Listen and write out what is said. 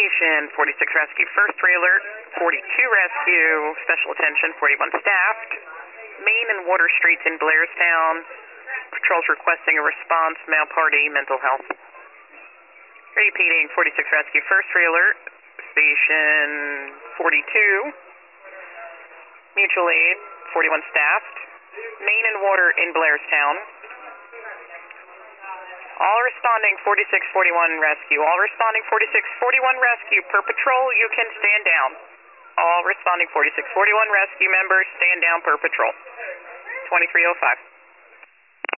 Station 46 Rescue, first alert, 42 Rescue, special attention, 41 staffed. Main and Water Streets in Blairstown. Patrol's requesting a response, male party, mental health. Repeating, 46 Rescue, first alert, Station 42. Mutual aid, 41 staffed. Main and Water in Blairstown. All responding 4641 Rescue. All responding 4641 Rescue. Per patrol, you can stand down. All responding 4641 Rescue members, stand down per patrol. 2305.